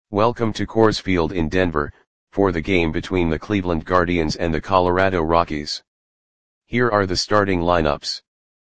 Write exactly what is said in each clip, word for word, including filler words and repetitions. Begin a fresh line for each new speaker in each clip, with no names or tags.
Welcome to Coors Field in Denver, for the game between the Cleveland Guardians and the Colorado Rockies. Here are the starting lineups.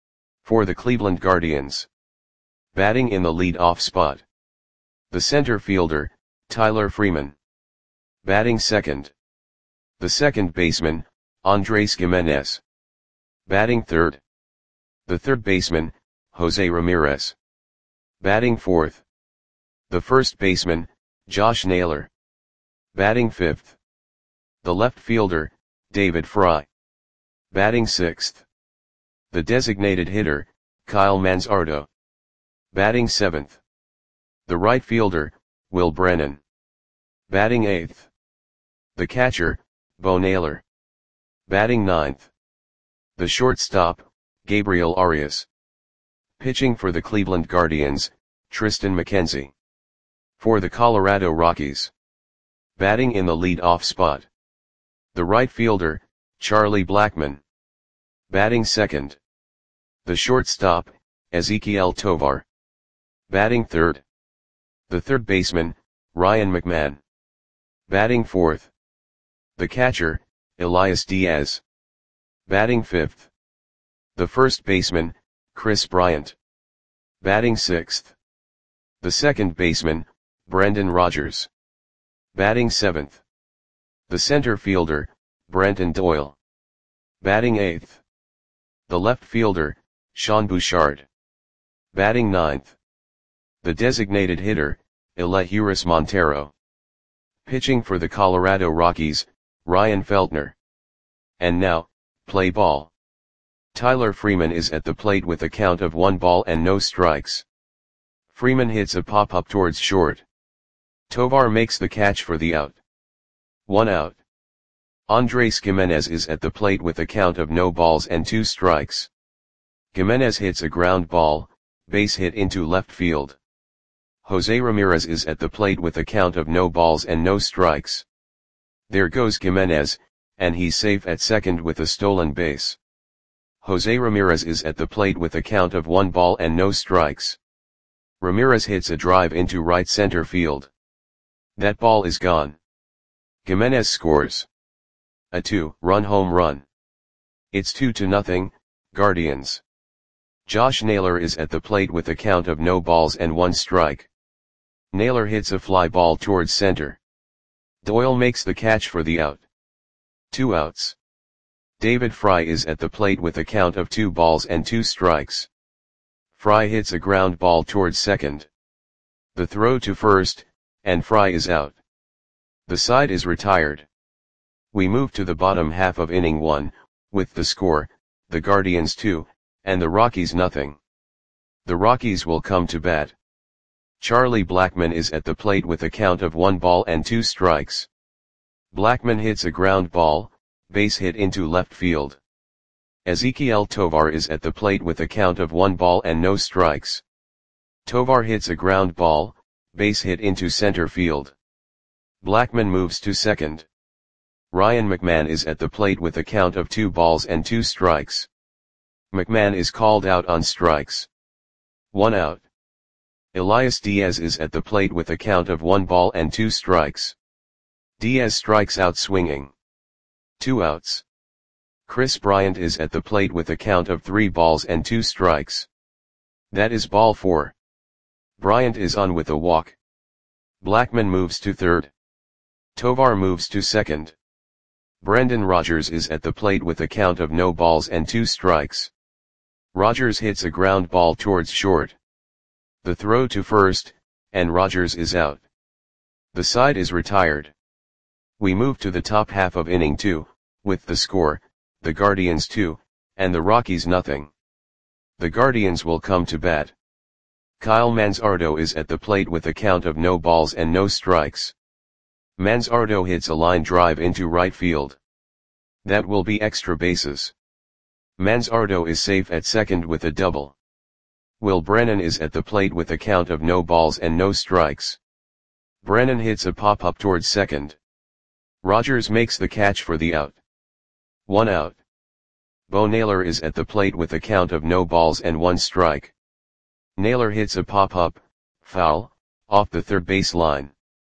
For the Cleveland Guardians. Batting in the lead-off spot. The center fielder, Tyler Freeman. Batting second. The second baseman, Andres Gimenez. Batting third. The third baseman, Jose Ramirez. Batting fourth. The first baseman, Josh Naylor. Batting fifth. The left fielder, David Fry. Batting sixth. The designated hitter, Kyle Manzardo. Batting seventh. The right fielder, Will Brennan. Batting eighth. The catcher, Bo Naylor. Batting ninth. The shortstop, Gabriel Arias. Pitching for the Cleveland Guardians, Triston McKenzie. For the Colorado Rockies. Batting in the lead-off spot. The right fielder, Charlie Blackmon. Batting second. The shortstop, Ezequiel Tovar. Batting third. The third baseman, Ryan McMahon. Batting fourth. The catcher, Elias Diaz. Batting fifth. The first baseman, Chris Bryant. Batting sixth. The second baseman, Brendan Rodgers. Batting seventh. The center fielder, Brenton Doyle. Batting eighth. The left fielder, Sean Bouchard. Batting ninth. The designated hitter, Elehuris Montero. Pitching for the Colorado Rockies, Ryan Feltner. And now, play ball. Tyler Freeman is at the plate with a count of one ball and no strikes. Freeman hits a pop-up towards short. Tovar makes the catch for the out. One out. Andres Gimenez is at the plate with a count of no balls and two strikes. Gimenez hits a ground ball, base hit into left field. Jose Ramirez is at the plate with a count of no balls and no strikes. There goes Gimenez, and he's safe at second with a stolen base. Jose Ramirez is at the plate with a count of one ball and no strikes. Ramirez hits a drive into right center field. That ball is gone. Gimenez scores a two-run home run. It's two to nothing, Guardians. Josh Naylor is at the plate with a count of no balls and one strike. Naylor hits a fly ball towards center. Doyle makes the catch for the out. Two outs. David Fry is at the plate with a count of two balls and two strikes. Fry hits a ground ball towards second. The throw to first, and Fry is out. The side is retired. We move to the bottom half of inning one, with the score, the Guardians two, and the Rockies nothing. The Rockies will come to bat. Charlie Blackmon is at the plate with a count of one ball and two strikes. Blackmon hits a ground ball, base hit into left field. Ezequiel Tovar is at the plate with a count of one ball and no strikes. Tovar hits a ground ball, base hit into center field. Blackmon moves to second. Ryan McMahon is at the plate with a count of two balls and two strikes. McMahon is called out on strikes. One out. Elias Diaz is at the plate with a count of one ball and two strikes. Diaz strikes out swinging. Two outs. Chris Bryant is at the plate with a count of three balls and two strikes. That is ball four. Bryant is on with a walk. Blackmon moves to third. Tovar moves to second. Brendan Rodgers is at the plate with a count of no balls and two strikes. Rodgers hits a ground ball towards short. The throw to first, and Rodgers is out. The side is retired. We move to the top half of inning two, with the score, the Guardians two, and the Rockies nothing. The Guardians will come to bat. Kyle Manzardo is at the plate with a count of no balls and no strikes. Manzardo hits a line drive into right field. That will be extra bases. Manzardo is safe at second with a double. Will Brennan is at the plate with a count of no balls and no strikes. Brennan hits a pop-up towards second. Rodgers makes the catch for the out. One out. Bo Naylor is at the plate with a count of no balls and one strike. Naylor hits a pop-up, foul, off the third base line.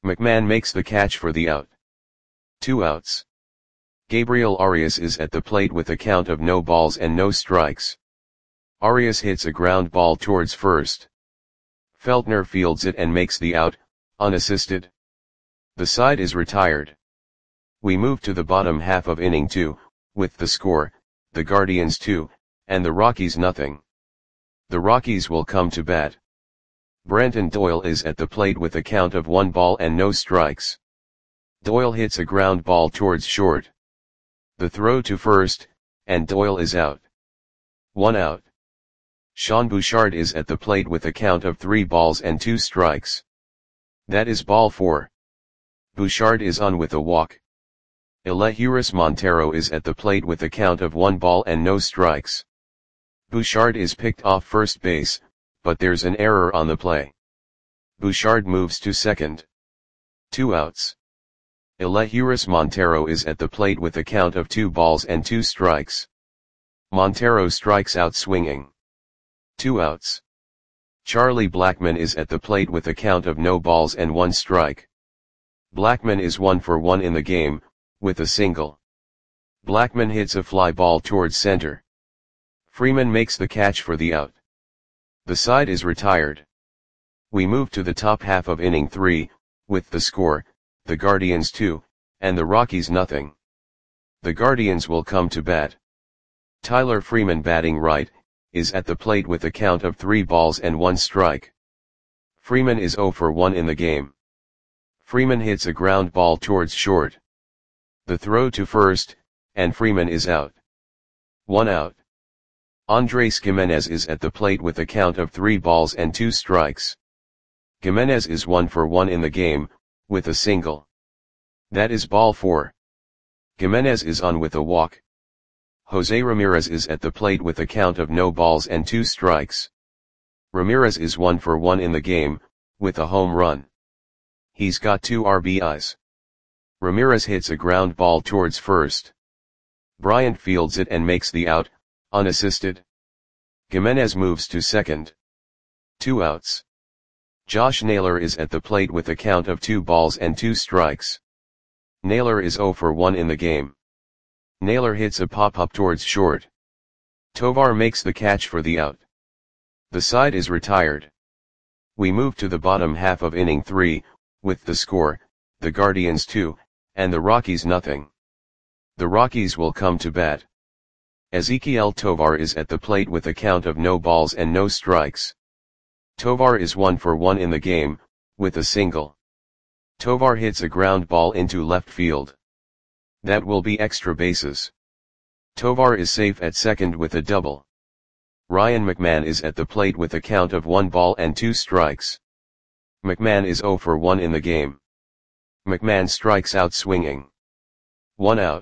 McMahon makes the catch for the out. Two outs. Gabriel Arias is at the plate with a count of no balls and no strikes. Arias hits a ground ball towards first. Feltner fields it and makes the out, unassisted. The side is retired. We move to the bottom half of inning two, with the score, the Guardians two, and the Rockies nothing. The Rockies will come to bat. Brenton Doyle is at the plate with a count of one ball and no strikes. Doyle hits a ground ball towards short. The throw to first, and Doyle is out. One out. Sean Bouchard is at the plate with a count of three balls and two strikes. That is ball four. Bouchard is on with a walk. Elehuris Montero is at the plate with a count of one ball and no strikes. Bouchard is picked off first base, but there's an error on the play. Bouchard moves to second. Two outs. Elehuris Montero is at the plate with a count of two balls and two strikes. Montero strikes out swinging. Two outs. Charlie Blackmon is at the plate with a count of no balls and one strike. Blackmon is one for one in the game, with a single. Blackmon hits a fly ball towards center. Freeman makes the catch for the out. The side is retired. We move to the top half of inning three, with the score, the Guardians two, and the Rockies nothing. The Guardians will come to bat. Tyler Freeman, batting right, is at the plate with a count of three balls and one strike. Freeman is zero for one in the game. Freeman hits a ground ball towards short. The throw to first, and Freeman is out. One out. Andres Gimenez is at the plate with a count of three balls and two strikes. Gimenez is one for one in the game, with a single. That is ball four. Gimenez is on with a walk. Jose Ramirez is at the plate with a count of no balls and two strikes. Ramirez is one for one in the game, with a home run. He's got two R B Is. Ramirez hits a ground ball towards first. Bryant fields it and makes the out, unassisted. Gimenez moves to second. Two outs. Josh Naylor is at the plate with a count of two balls and two strikes. Naylor is zero for one in the game. Naylor hits a pop-up towards short. Tovar makes the catch for the out. The side is retired. We move to the bottom half of inning three, with the score, the Guardians two, and the Rockies nothing. The Rockies will come to bat. Ezequiel Tovar is at the plate with a count of no balls and no strikes. Tovar is one for one in the game, with a single. Tovar hits a ground ball into left field. That will be extra bases. Tovar is safe at second with a double. Ryan McMahon is at the plate with a count of one ball and two strikes. McMahon is zero for one in the game. McMahon strikes out swinging. One out.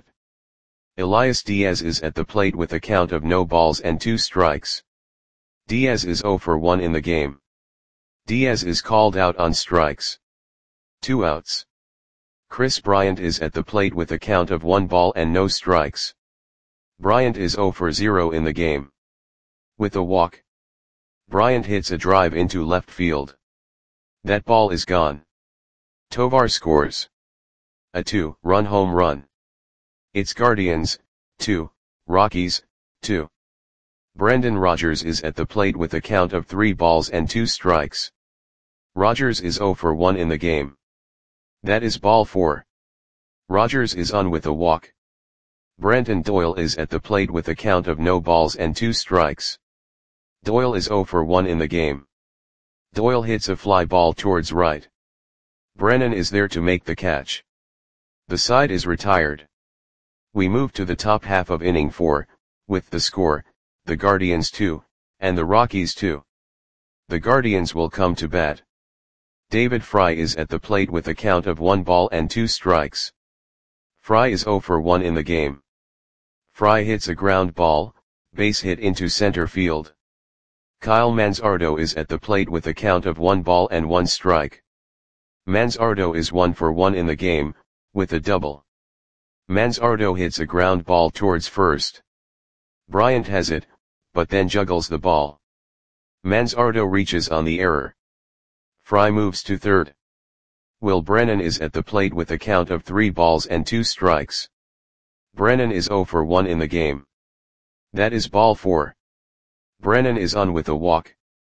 Elias Diaz is at the plate with a count of no balls and two strikes. Diaz is zero for one in the game. Diaz is called out on strikes. Two outs. Chris Bryant is at the plate with a count of one ball and no strikes. Bryant is zero for zero in the game. With a walk. Bryant hits a drive into left field. That ball is gone. Tovar scores a two-run home run. It's Guardians, two, Rockies, two. Brendan Rodgers is at the plate with a count of three balls and two strikes. Rodgers is zero for one in the game. That is ball four. Rodgers is on with a walk. Brenton Doyle is at the plate with a count of no balls and two strikes. Doyle is zero for one in the game. Doyle hits a fly ball towards right. Brennan is there to make the catch. The side is retired. We move to the top half of inning four, with the score, the Guardians two, and the Rockies two. The Guardians will come to bat. David Fry is at the plate with a count of one ball and two strikes. Fry is zero for one in the game. Fry hits a ground ball, base hit into center field. Kyle Manzardo is at the plate with a count of one ball and one strike. Manzardo is one for one in the game, with a double. Manzardo hits a ground ball towards first. Bryant has it, but then juggles the ball. Manzardo reaches on the error. Fry moves to third. Will Brennan is at the plate with a count of three balls and two strikes. Brennan is zero for one in the game. That is ball four. Brennan is on with a walk.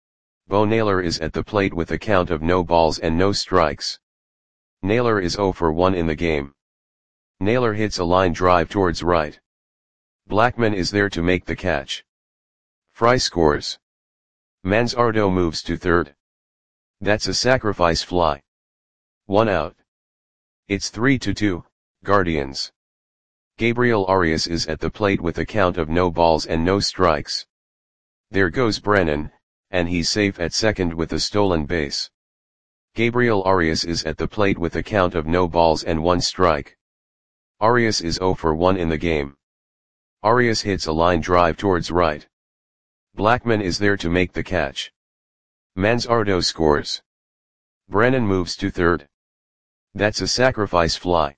Bo Naylor is at the plate with a count of no balls and no strikes. Naylor is zero for one in the game. Naylor hits a line drive towards right. Blackman is there to make the catch. Fry scores. Manzardo moves to third. That's a sacrifice fly. One out. It's three to two, Guardians. Gabriel Arias is at the plate with a count of no balls and no strikes. There goes Brennan, and he's safe at second with a stolen base. Gabriel Arias is at the plate with a count of no balls and one strike. Arias is zero for one in the game. Arias hits a line drive towards right. Blackman is there to make the catch. Manzardo scores. Brennan moves to third. That's a sacrifice fly.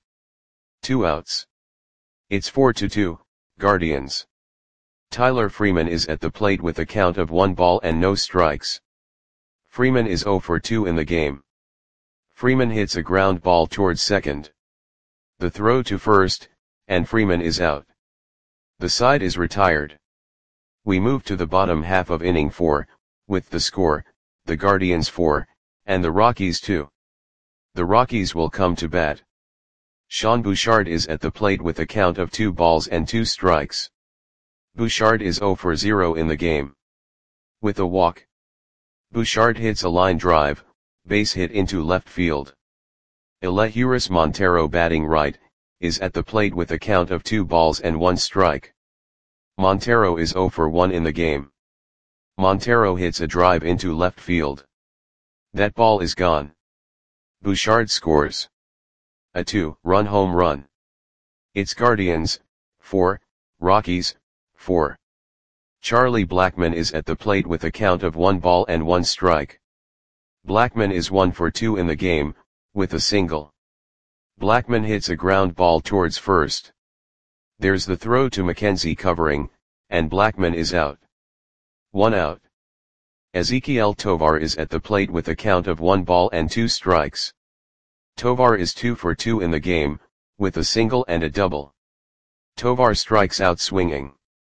Two outs. It's four to two, Guardians. Tyler Freeman is at the plate with a count of one ball and no strikes. Freeman is zero for two in the game. Freeman hits a ground ball towards second. The throw to first, and Freeman is out. The side is retired. We move to the bottom half of inning four, with the score, the Guardians four, and the Rockies two. The Rockies will come to bat. Sean Bouchard is at the plate with a count of two balls and two strikes. Bouchard is zero for zero in the game. With a walk. Bouchard hits a line drive, base hit into left field. Elehuris Montero batting right, is at the plate with a count of two balls and one strike. Montero is zero for one in the game. Montero hits a drive into left field. That ball is gone. Bouchard scores. A two-run home run. It's Guardians, four, Rockies, four. Charlie Blackman is at the plate with a count of one ball and one strike. Blackman is one for two in the game, with a single. Blackman hits a ground ball towards first. There's the throw to McKenzie covering, and Blackman is out. One out. Ezequiel Tovar is at the plate with a count of one ball and two strikes. Tovar is two for two in the game, with a single and a double. Tovar strikes out swinging.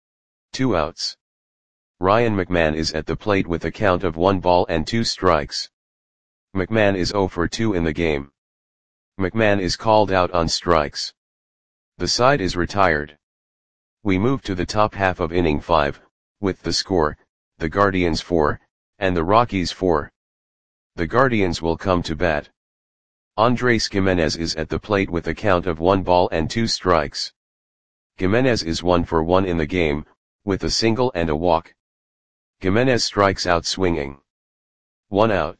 Two outs. Ryan McMahon is at the plate with a count of one ball and two strikes. McMahon is zero for two in the game. McMahon is called out on strikes. The side is retired. We move to the top half of inning five, with the score, the Guardians four, and the Rockies four. The Guardians will come to bat. Andres Gimenez is at the plate with a count of one ball and two strikes. Gimenez is one for one in the game, with a single and a walk. Gimenez strikes out swinging. One out.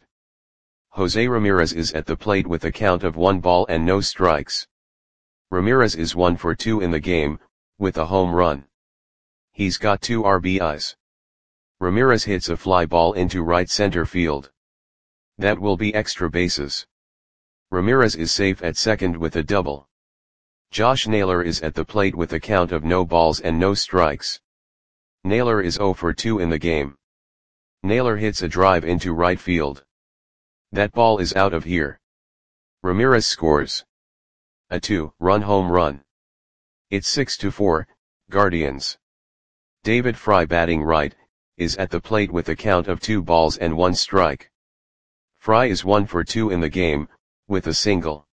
Jose Ramirez is at the plate with a count of one ball and no strikes. Ramirez is one for two in the game, with a home run. He's got two R B Is. Ramirez hits a fly ball into right center field. That will be extra bases. Ramirez is safe at second with a double. Josh Naylor is at the plate with a count of no balls and no strikes. Naylor is zero for two in the game. Naylor hits a drive into right field. That ball is out of here. Ramirez scores. A two-run home run. It's six to four, Guardians. David Fry batting right, is at the plate with a count of two balls and one strike. Fry is one for two in the game, with a single.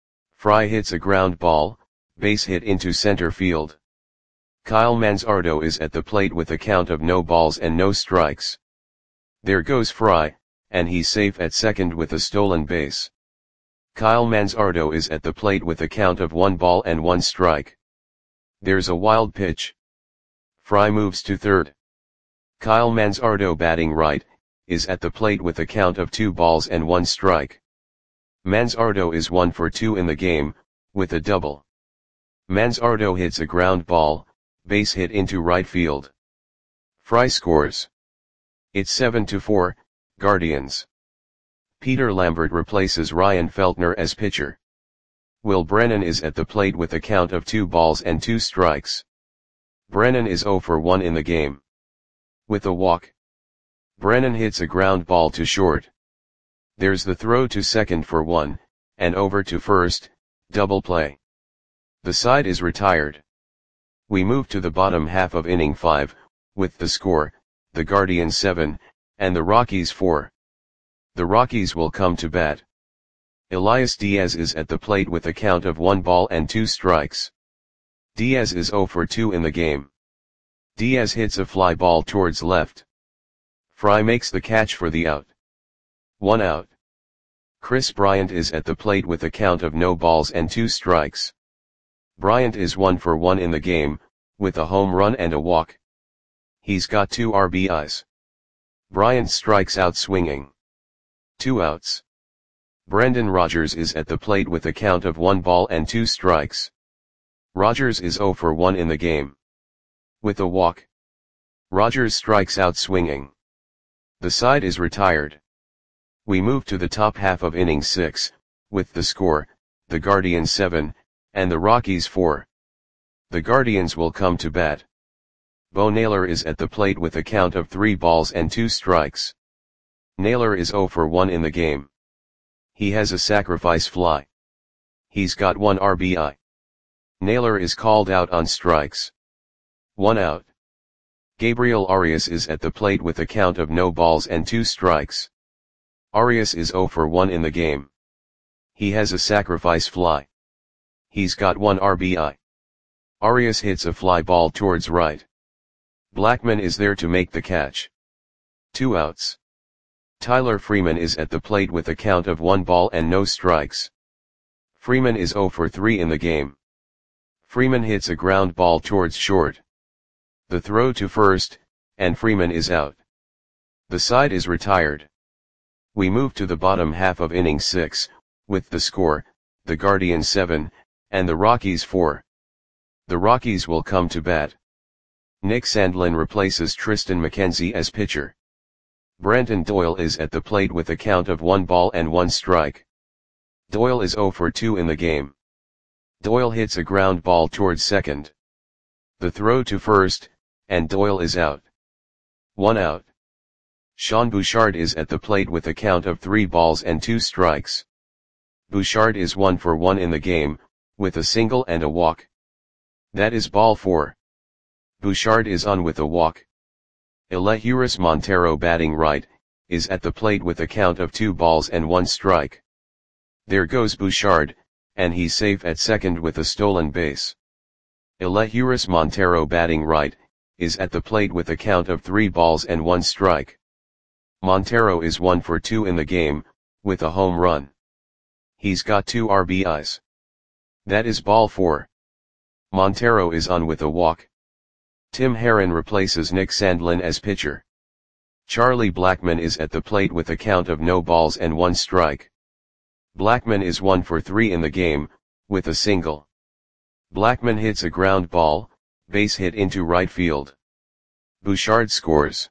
Fry hits a ground ball, base hit into center field. Kyle Manzardo is at the plate with a count of no balls and no strikes. There goes Fry, and he's safe at second with a stolen base. Kyle Manzardo is at the plate with a count of one ball and one strike. There's a wild pitch. Fry moves to third. Kyle Manzardo batting right, is at the plate with a count of two balls and one strike. Manzardo is one for two in the game, with a double. Manzardo hits a ground ball, base hit into right field. Fry scores. It's seven to four, Guardians. Peter Lambert replaces Ryan Feltner as pitcher. Will Brennan is at the plate with a count of two balls and two strikes. Brennan is zero for one in the game. With a walk. Brennan hits a ground ball to short. There's the throw to second for one, and over to first, double play. The side is retired. We move to the bottom half of inning five, with the score, the Guardians seven, and the Rockies four. The Rockies will come to bat. Elias Diaz is at the plate with a count of one ball and two strikes. Diaz is oh for two in the game. Diaz hits a fly ball towards left. Fry makes the catch for the out. One out. Chris Bryant is at the plate with a count of no balls and two strikes. Bryant is one for one in the game, with a home run and a walk. He's got two R B Is. Bryant strikes out swinging. Two outs. Brendan Rodgers is at the plate with a count of one ball and two strikes. Rodgers is oh for one in the game. With a walk. Rodgers strikes out swinging. The side is retired. We move to the top half of inning six, with the score, the Guardians seven, and the Rockies four. The Guardians will come to bat. Bo Naylor is at the plate with a count of three balls and two strikes. Naylor is oh for one in the game. He has a sacrifice fly. He's got one R B I. Naylor is called out on strikes. One out. Gabriel Arias is at the plate with a count of no balls and two strikes. Arias is oh for one in the game. He has a sacrifice fly. He's got one R B I. Arias hits a fly ball towards right. Blackman is there to make the catch. Two outs. Tyler Freeman is at the plate with a count of one ball and no strikes. Freeman is oh for three in the game. Freeman hits a ground ball towards short. The throw to first, and Freeman is out. The side is retired. We move to the bottom half of inning six, with the score, the Guardians seven, and the Rockies four. The Rockies will come to bat. Nick Sandlin replaces Tristan McKenzie as pitcher. Brenton Doyle is at the plate with a count of one ball and one strike. Doyle is oh for two in the game. Doyle hits a ground ball towards second. The throw to first, and Doyle is out. One out. Sean Bouchard is at the plate with a count of three balls and two strikes. Bouchard is one for one in the game, with a single and a walk. That is ball four. Bouchard is on with a walk. Elehuris Montero, batting right, is at the plate with a count of two balls and one strike. There goes Bouchard, and he's safe at second with a stolen base. Elehuris Montero, batting right, is at the plate with a count of three balls and one strike. Montero is one for two in the game, with a home run. He's got two R B Is. That is ball four. Montero is on with a walk. Tim Herron replaces Nick Sandlin as pitcher. Charlie Blackman is at the plate with a count of no balls and one strike. Blackman is one for three in the game, with a single. Blackman hits a ground ball, base hit into right field. Bouchard scores.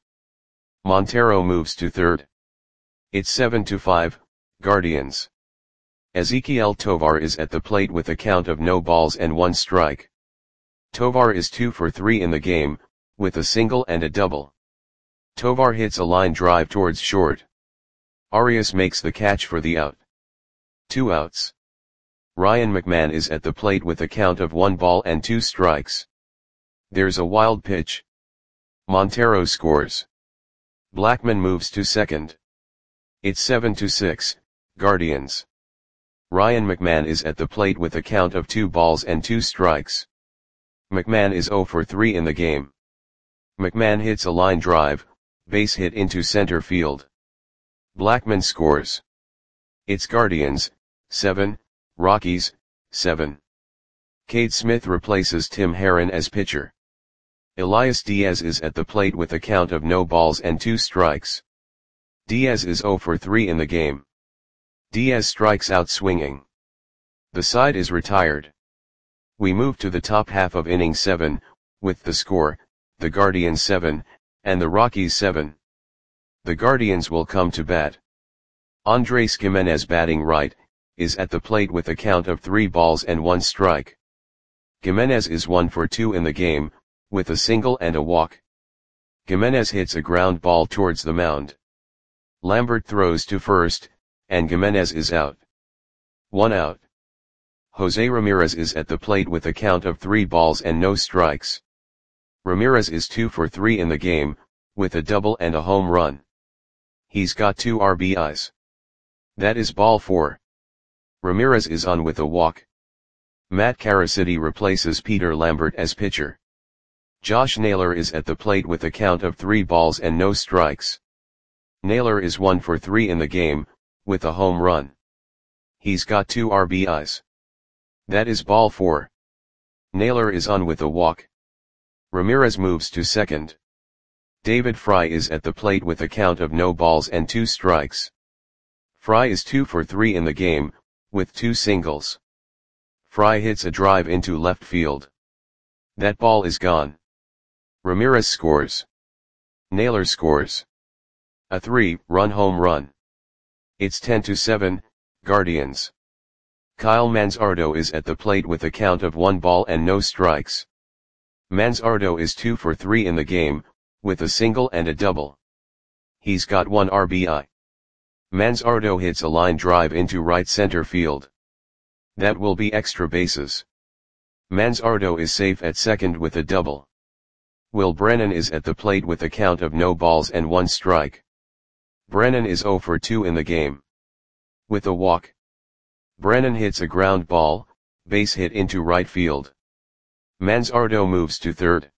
Montero moves to third. It's seven to five, Guardians. Ezequiel Tovar is at the plate with a count of no balls and one strike. Tovar is two for three in the game, with a single and a double. Tovar hits a line drive towards short. Arias makes the catch for the out. Two outs. Ryan McMahon is at the plate with a count of one ball and two strikes. There's a wild pitch. Montero scores. Blackman moves to second. It's seven to six, Guardians. Ryan McMahon is at the plate with a count of two balls and two strikes. McMahon is oh for three in the game. McMahon hits a line drive, base hit into center field. Blackman scores. It's Guardians, seven, Rockies, seven. Cade Smith replaces Tim Herron as pitcher. Elias Diaz is at the plate with a count of no balls and two strikes. Diaz is oh for three in the game. Diaz strikes out swinging. The side is retired. We move to the top half of inning seven, with the score, the Guardians seven, and the Rockies seven. The Guardians will come to bat. Andres Gimenez, batting right, is at the plate with a count of three balls and one strike. Gimenez is one for two in the game, with a single and a walk. Gimenez hits a ground ball towards the mound. Lambert throws to first, and Gimenez is out. One out. Jose Ramirez is at the plate with a count of three balls and no strikes. Ramirez is two for three in the game, with a double and a home run. He's got two R B Is. That is ball four. Ramirez is on with a walk. Matt Caracity replaces Peter Lambert as pitcher. Josh Naylor is at the plate with a count of three balls and no strikes. Naylor is one for three in the game, with a home run. He's got two R B Is. That is ball four. Naylor is on with a walk. Ramirez moves to second. David Fry is at the plate with a count of no balls and two strikes. Fry is two for three in the game, with two singles. Fry hits a drive into left field. That ball is gone. Ramirez scores. Naylor scores. A three-run home run. It's ten to seven, Guardians. Kyle Manzardo is at the plate with a count of one ball and no strikes. Manzardo is two for three in the game, with a single and a double. He's got one R B I. Manzardo hits a line drive into right center field. That will be extra bases. Manzardo is safe at second with a double. Will Brennan is at the plate with a count of no balls and one strike. Brennan is zero for two in the game. With a walk. Brennan hits a ground ball, base hit into right field. Manzardo moves to third.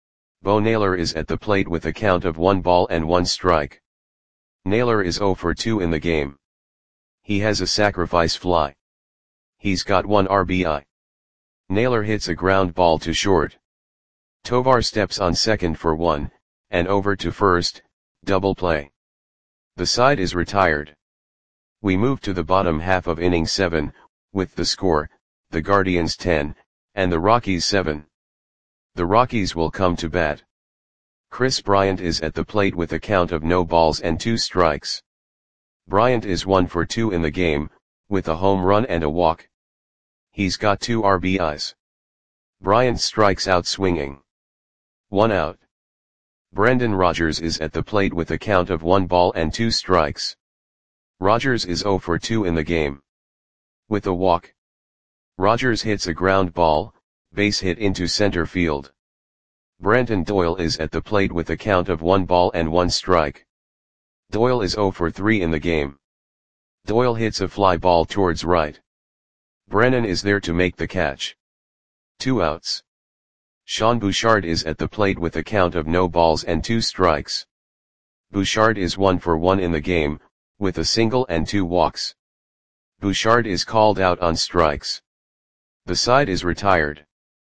Bo Naylor is at the plate with a count of one ball and one strike. Naylor is zero for two in the game. He has a sacrifice fly. He's got one R B I. Naylor hits a ground ball to short. Tovar steps on second for one, and over to first, double play. The side is retired. We move to the bottom half of inning seven, with the score, the Guardians ten, and the Rockies seven. The Rockies will come to bat. Chris Bryant is at the plate with a count of no balls and two strikes. Bryant is one for two in the game, with a home run and a walk. He's got two R B Is. Bryant strikes out swinging. One out. Brendan Rodgers is at the plate with a count of one ball and two strikes. Rodgers is zero for two in the game. With a walk. Rodgers hits a ground ball, base hit into center field. Brenton Doyle is at the plate with a count of one ball and one strike. Doyle is zero for three in the game. Doyle hits a fly ball towards right. Brennan is there to make the catch. Two outs. Sean Bouchard is at the plate with a count of no balls and two strikes. Bouchard is one for one in the game, with a single and two walks. Bouchard is called out on strikes. The side is retired.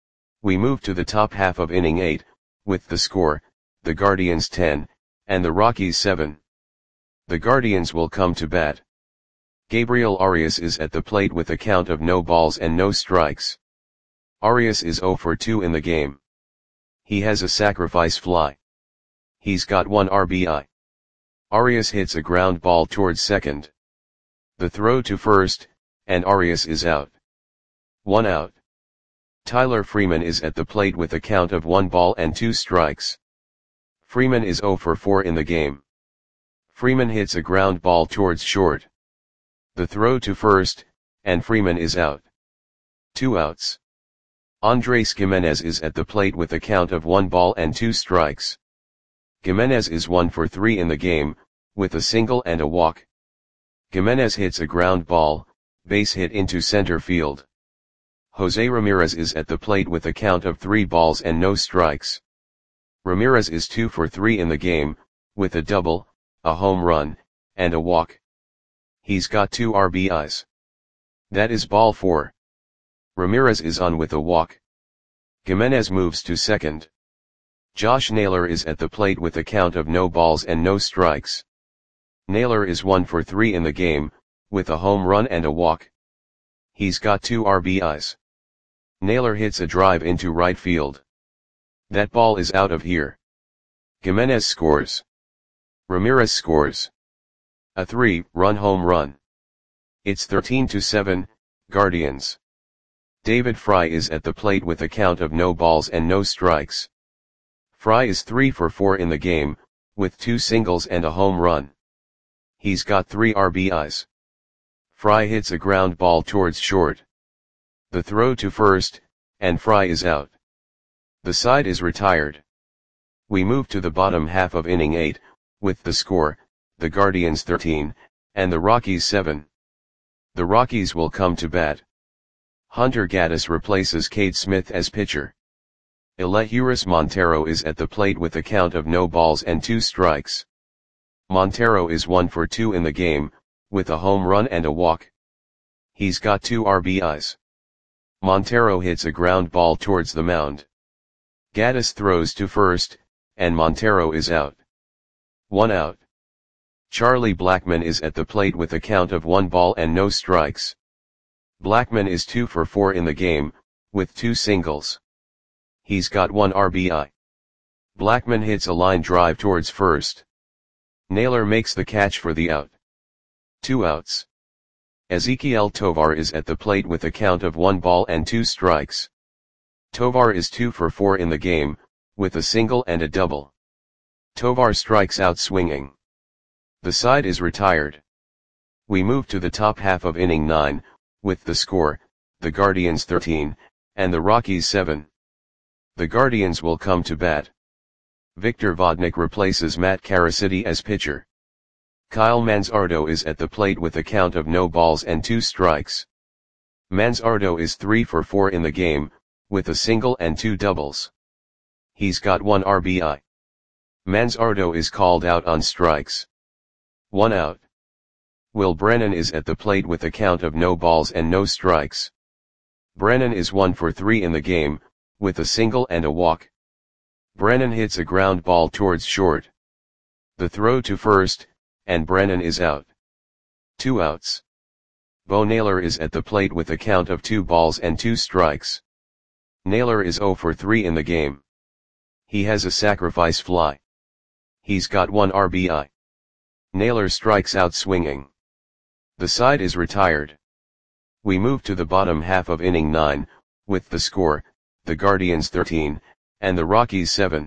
We move to the top half of inning eight, with the score, the Guardians ten, and the Rockies seven. The Guardians will come to bat. Gabriel Arias is at the plate with a count of no balls and no strikes. Arias is zero for two in the game. He has a sacrifice fly. He's got one R B I. Arias hits a ground ball towards second. The throw to first, and Arias is out. One out. Tyler Freeman is at the plate with a count of one ball and two strikes. Freeman is zero for four in the game. Freeman hits a ground ball towards short. The throw to first, and Freeman is out. Two outs. Andres Gimenez is at the plate with a count of one ball and two strikes. Gimenez is one for three in the game, with a single and a walk. Gimenez hits a ground ball, base hit into center field. Jose Ramirez is at the plate with a count of three balls and no strikes. Ramirez is two for three in the game, with a double, a home run, and a walk. He's got two R B Is. That is ball four. Ramirez is on with a walk. Gimenez moves to second. Josh Naylor is at the plate with a count of no balls and no strikes. Naylor is one for three in the game, with a home run and a walk. He's got two R B Is. Naylor hits a drive into right field. That ball is out of here. Gimenez scores. Ramirez scores. A three-run home run. It's thirteen to seven, Guardians. David Fry is at the plate with a count of no balls and no strikes. Fry is three for four in the game, with two singles and a home run. He's got three R B Is. Fry hits a ground ball towards short. The throw to first, and Fry is out. The side is retired. We move to the bottom half of inning eight, with the score, the Guardians thirteen, and the Rockies seven. The Rockies will come to bat. Hunter Gaddis replaces Cade Smith as pitcher. Elehuris Montero is at the plate with a count of no balls and two strikes. Montero is one for two in the game, with a home run and a walk. He's got two R B Is. Montero hits a ground ball towards the mound. Gaddis throws to first, and Montero is out. One out. Charlie Blackmon is at the plate with a count of one ball and no strikes. Blackmon is two for four in the game, with two singles. He's got one R B I. Blackmon hits a line drive towards first. Naylor makes the catch for the out. Two outs. Ezequiel Tovar is at the plate with a count of one ball and two strikes. Tovar is two for four in the game, with a single and a double. Tovar strikes out swinging. The side is retired. We move to the top half of inning nine, with the score, the Guardians thirteen, and the Rockies seven. The Guardians will come to bat. Victor Vodnik replaces Matt Caracity as pitcher. Kyle Manzardo is at the plate with a count of no balls and two strikes. Manzardo is three for four in the game, with a single and two doubles. He's got one R B I. Manzardo is called out on strikes. One out. Will Brennan is at the plate with a count of no balls and no strikes. Brennan is one for three in the game, with a single and a walk. Brennan hits a ground ball towards short. The throw to first, and Brennan is out. Two outs. Bo Naylor is at the plate with a count of two balls and two strikes. Naylor is zero for three in the game. He has a sacrifice fly. He's got one R B I. Naylor strikes out swinging. The side is retired. We move to the bottom half of inning nine, with the score, the Guardians thirteen, and the Rockies seven.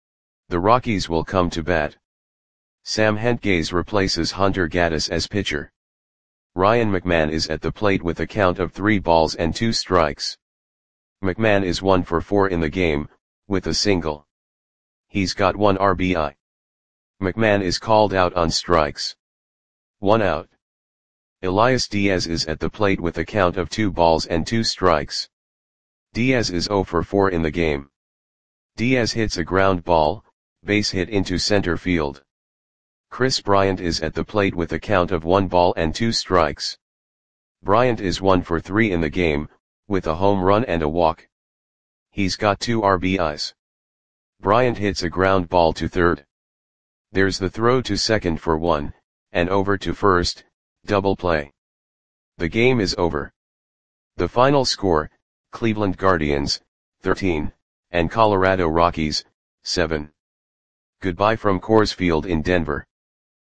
The Rockies will come to bat. Sam Hentges replaces Hunter Gaddis as pitcher. Ryan McMahon is at the plate with a count of three balls and two strikes. McMahon is one for four in the game, with a single. He's got one R B I. McMahon is called out on strikes. One out. Elias Diaz is at the plate with a count of two balls and two strikes. Diaz is zero for four in the game. Diaz hits a ground ball, base hit into center field. Chris Bryant is at the plate with a count of one ball and two strikes. Bryant is one for three in the game, with a home run and a walk. He's got two R B Is. Bryant hits a ground ball to third. There's the throw to second for one, and over to first, double play. The game is over. The final score, Cleveland Guardians, thirteen, and Colorado Rockies, seven. Goodbye from Coors Field in Denver.